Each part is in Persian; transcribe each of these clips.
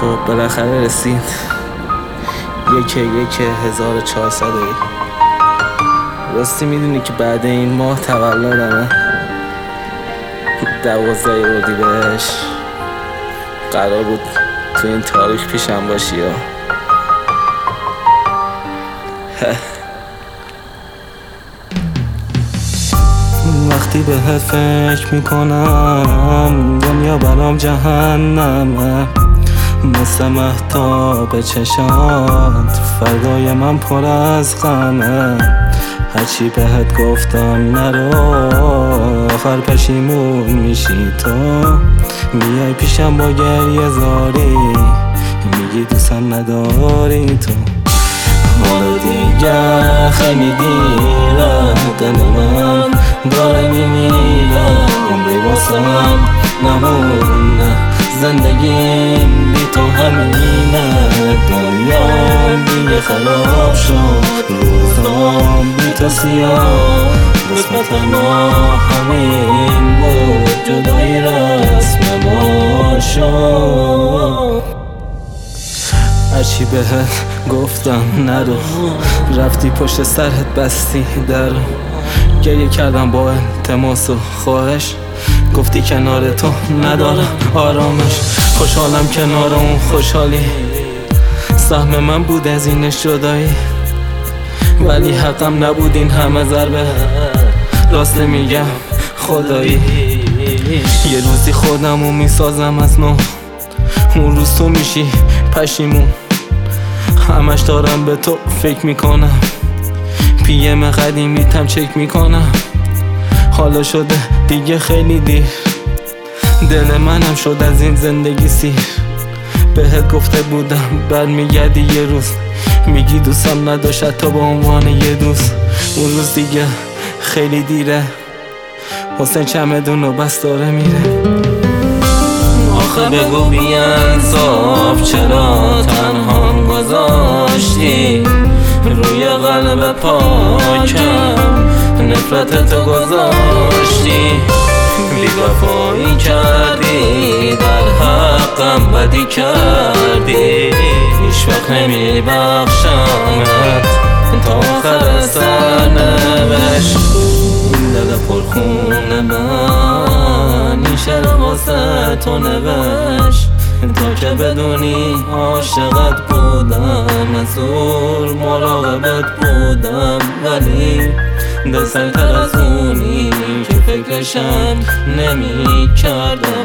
خب بالاخره رسید 1/1/1401. راستی میدونی که بعد این ماه تولدمه 12 اردیبهشت. قرار بود تو این تاریخ پیشم باشی یا وقتی بهت فکر میکنم دنیا برام جهنمه، مثل مهتاب چشات فردای من پر از غمه. هرچی بهت گفتم نرو آخر پشیمون میشی تو. میای پیشم با گریه زاری میگی دوستم نداری تو. حالا دیگه خیلی دیره دل من داره میمیره. عمری واسم نمونه زندگیم بی تو همینه. دنیا دیگه خراب شد روزام بی تو سیاه. قسمت ما همین بود جدایی رسم ما شد. هرچی بهت گفتم نرو رفتی پشت سرت بستی درو. گریه کردم با التماس و خواهش گفتی کنار تو ندارم آرامش. خوشحالم کنار اون خوشحالی سهم من بود از این جدایی، ولی حقم نبود این همه ضربه. راست میگم خدایی یه روزی خودمو میسازم از نو. اون روز تو میشی پشیمون. همش دارم به تو فکر میکنم، PM قدیمیتم چک میکنم. حالا شده دیگه خیلی دیر، دل منم شد از این زندگی سیر. بهت گفته بودم برمیگردی یه روز، میگی دوستم نداشت تا به عنوان یه دوست. اون روز دیگه خیلی دیره، حسین چمدونو بس داره میره. آخه بگو بی انصاف چرا تنها گذاشتی روی قلب پاکم نفرتتو گذاشتی. بی وفایی کردی در حقم بدی کردی. هیچ وقت نمیبخشمت تا آخر سرنوشت. این دل پرخون من این شعر واسه تو نوشت تا که بدونی عاشقت بودم، از دور مراقبت بودم، ولی دست‌تر از اونی که فکرشم نمی کردم.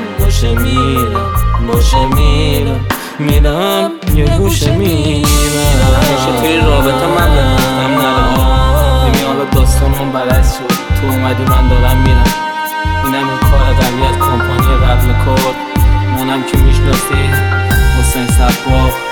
باشه میرم یه گوشه میرم. همیشه توی رابطه من بگفتم نرم، نمی حالا داستانم برعکس شد. تو اومدی من دارم میرم. اینم این کار قوی از کمپانی قبل کار. منم که میشناسی حسین صباغ.